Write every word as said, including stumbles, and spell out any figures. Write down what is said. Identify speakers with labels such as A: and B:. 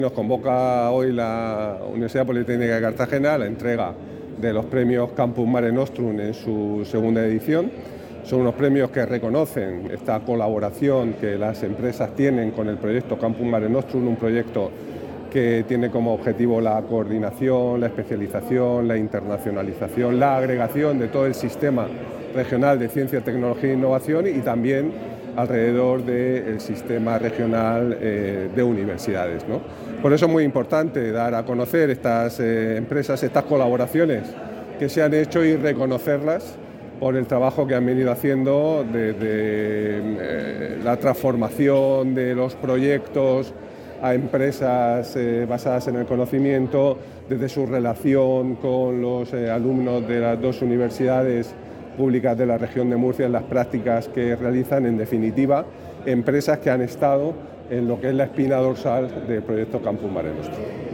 A: Nos convoca hoy la Universidad Politécnica de Cartagena a la entrega de los premios Campus Mare Nostrum en su segunda edición. Son unos premios que reconocen esta colaboración que las empresas tienen con el proyecto Campus Mare Nostrum, un proyecto que tiene como objetivo la coordinación, la especialización, la internacionalización, la agregación de todo el sistema regional de ciencia, tecnología e innovación y también alrededor del sistema regional eh, de universidades, ¿no? Por eso es muy importante dar a conocer estas eh, empresas, estas colaboraciones que se han hecho y reconocerlas por el trabajo que han venido haciendo desde eh, la transformación de los proyectos a empresas eh, basadas en el conocimiento, desde su relación con los eh, alumnos de las dos universidades públicas de la región de Murcia, en las prácticas que realizan, en definitiva, empresas que han estado en lo que es la espina dorsal del proyecto Campus Mare Nostrum.